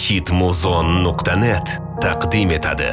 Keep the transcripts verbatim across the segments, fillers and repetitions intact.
hitmuzon nuqta net taqdim etadi.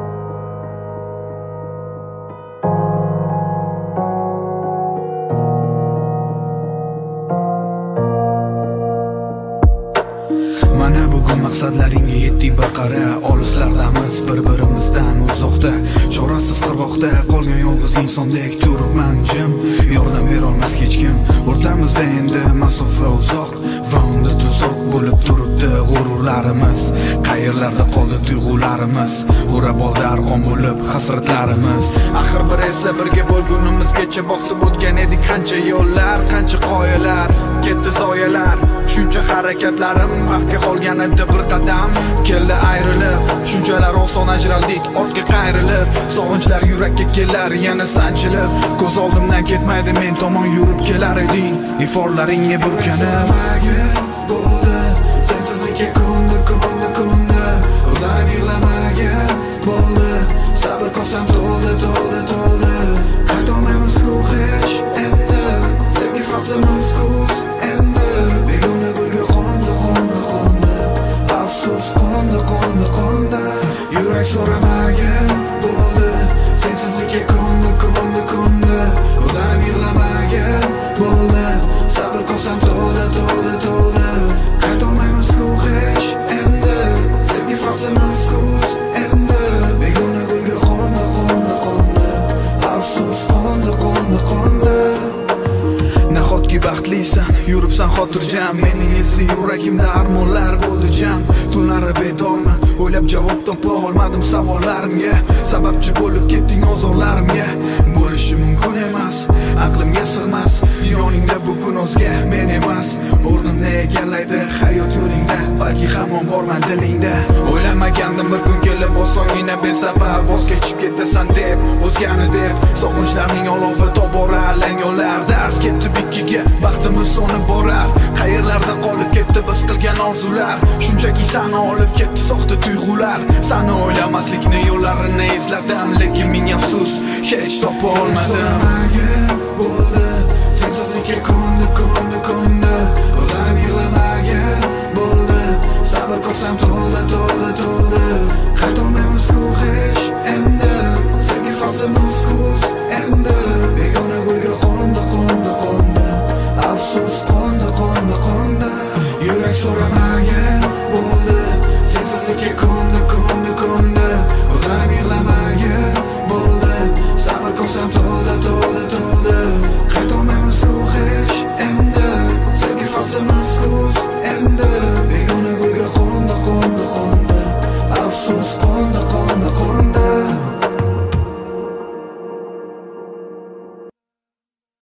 Mana bugun maqsadlaringga yetdik bir qara. Olislardamiz bir-birimizdan uzoqda, chorasiz qirg'oqda qolgan yolg'iz insondek turibman jim. Yordam berolmas hech kim. O'rtamizda endi masofa uzoq va unda tuzoq bo'lib turibdi g'ururlarimiz. Qayerlarda qoldi tuyg'ularimiz? O'rab oldi arg'on bo'lib hasratlarimiz. Axir bir esla birga bo'lgunimizgacha bosib o'tgan edik qancha yo'llar, qancha qoyalar, ketdi zoyalar. Shuncha harakatlarim vaqtga qolgan edi bir qadam. Keldi ayrilib, shunchalar oson ajraldik ortga qayrilib. Sog'inchlar yurakka kelar yana sanchilib. Ko'z oldimdan ketmaydi, men tomon yurib kelar eding. Iforlaringga burkanib bo'ldi, sensizlikka ko'ndi, ko'ndi, ko'ndi. Ko'zlarim yig'lamagan bo'ldi, sabr kosam to'ldi, to'ldi, to'ldi. Qaytolmaymiz ku hech endi, sevgi faslimiz ko'z endi. Begona gulga qo'ndi, qo'ndi, qo'ndi. Afsus qo'ndi, qo'ndi, qo'ndi. Yurak so'ramagan bo'ldi, sensizlikka ko'ndi, ko'ndi, ko'ndi. Ko'zlarim yig'lamagan bo'ldi, sabr kosam to'ldi, to'ldi, to'ldi. Qaytolmaymiz ku hech endi, sevgi faslimiz ko'z endi. Begona gulga qo'ndi, qo'ndi, qo'ndi. Afsus qo'ndi, qo'ndi, qo'ndi. Nahotki baxtlisan, yuribsan xotirjam. Mening esa yuragimda armonlar bo'ldi jam. Tunlari bedorman, o'ylab javob topa olmadim savollarimga. Sababchi bo'lib ketding ozorlarimga. Bo'lishi mumkin emas, aqlimga sig'mas. Yoningda bugun o'zga men emas. O'rnimni egallaydi hayot yo'lingda, balki hamon borman dilingda. O'ylamagandim bir kun kelib osongina besabab voz kechib ketasan deb, o'zgani deb. Sog'inchlarning olovi tobora alangyolar, dars ketdi ikkiga, baxtimiz so'nib borar. Qayerlarda qolib ketdi biz qilgan orzular? Shunchaki sani olib ketdi soxta tuyg'ular. Sani o'ylamaslikni yo'llarini izladim, lekin ming afsus hech topa olmadim. Bo'ldi, sensizlikka ko'ndi, ko'ndi, ko'ndi. Ko'zlarim yig'lamagan bo'ldi, sabr kosam to'ldi, to'ldi,